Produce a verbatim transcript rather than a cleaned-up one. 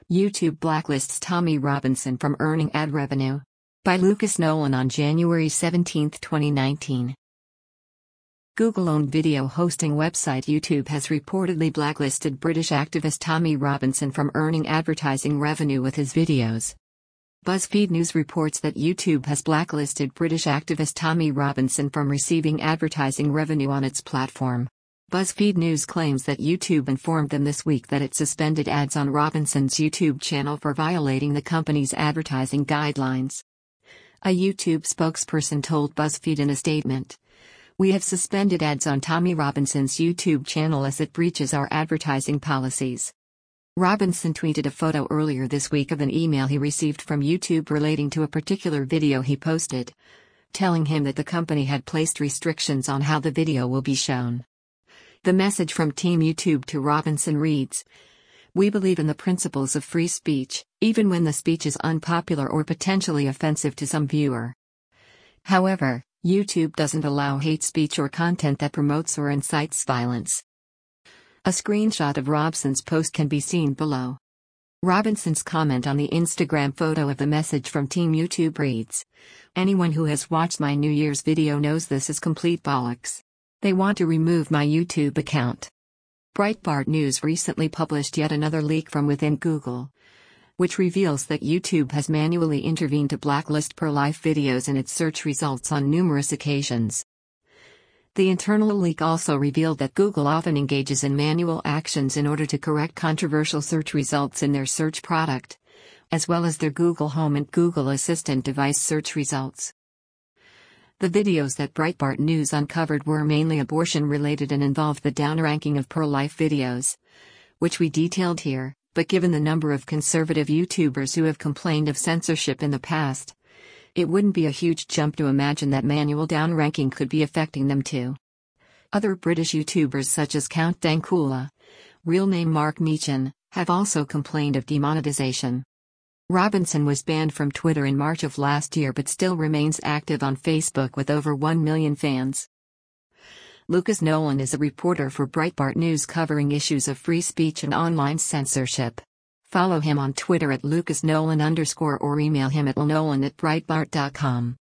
YouTube blacklists Tommy Robinson from earning ad revenue. By Lucas Nolan on January seventeenth, twenty nineteen. Google-owned video hosting website YouTube has reportedly blacklisted British activist Tommy Robinson from earning advertising revenue with his videos. BuzzFeed News reports that YouTube has blacklisted British activist Tommy Robinson from receiving advertising revenue on its platform. BuzzFeed News claims that YouTube informed them this week that it suspended ads on Robinson's YouTube channel for violating the company's advertising guidelines. A YouTube spokesperson told BuzzFeed in a statement, "We have suspended ads on Tommy Robinson's YouTube channel as it breaches our advertising policies." Robinson tweeted a photo earlier this week of an email he received from YouTube relating to a particular video he posted, telling him that the company had placed restrictions on how the video will be shown. The message from Team YouTube to Robinson reads, "We believe in the principles of free speech, even when the speech is unpopular or potentially offensive to some viewer. However, YouTube doesn't allow hate speech or content that promotes or incites violence." A screenshot of Robinson's post can be seen below. Robinson's comment on the Instagram photo of the message from Team YouTube reads, "Anyone who has watched my New Year's video knows this is complete bollocks. They want to remove my YouTube account." Breitbart News recently published yet another leak from within Google, which reveals that YouTube has manually intervened to blacklist pro-life videos in its search results on numerous occasions. The internal leak also revealed that Google often engages in manual actions in order to correct controversial search results in their search product, as well as their Google Home and Google Assistant device search results. The videos that Breitbart News uncovered were mainly abortion-related and involved the downranking of pro-life videos, which we detailed here, but given the number of conservative YouTubers who have complained of censorship in the past, it wouldn't be a huge jump to imagine that manual downranking could be affecting them too. Other British YouTubers such as Count Dankula, real name Mark Meechan, have also complained of demonetization. Robinson was banned from Twitter in March of last year but still remains active on Facebook with over one million fans. Lucas Nolan is a reporter for Breitbart News covering issues of free speech and online censorship. Follow him on Twitter at lucasnolan underscore or email him at nolan at breitbart dot com.